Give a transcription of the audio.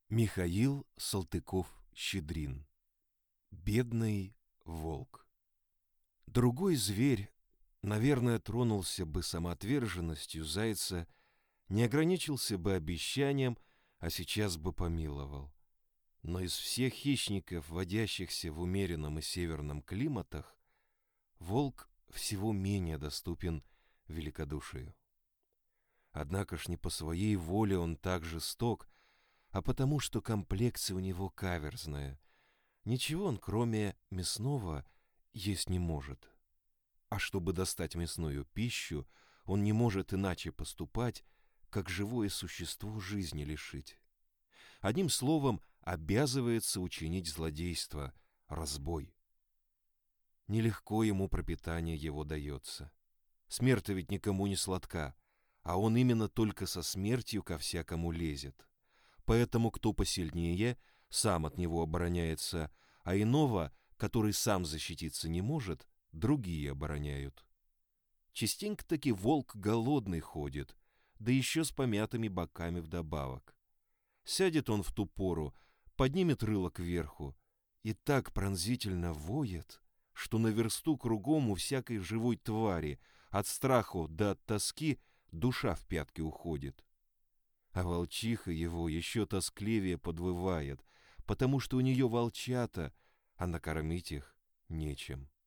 Михаил Салтыков-Щедрин. Бедный волк. Другой зверь, наверное, тронулся бы самоотверженностью зайца, не ограничился бы обещанием, а сейчас бы помиловал. Но из всех хищников, водящихся в умеренном и северном климатах, волк всего менее доступен великодушию. Однако ж не по своей воле он так жесток, а потому что комплекция у него каверзная. Ничего он, кроме мясного, есть не может. А чтобы достать мясную пищу, он не может иначе поступать, как живое существо жизни лишить. Одним словом, обязывается учинить злодейство, разбой. Нелегко ему пропитание его дается. Смерть ведь никому не сладка, а он именно только со смертью ко всякому лезет. Поэтому кто посильнее, сам от него обороняется, а иного, который сам защититься не может, другие обороняют. Частенько-таки волк голодный ходит, да еще с помятыми боками вдобавок. Сядет он в ту пору, поднимет рыло кверху и так пронзительно воет, что на версту кругом у всякой живой твари от страху да от тоски душа в пятки уходит. А волчиха его еще тоскливее подвывает, потому что у нее волчата, а накормить их нечем.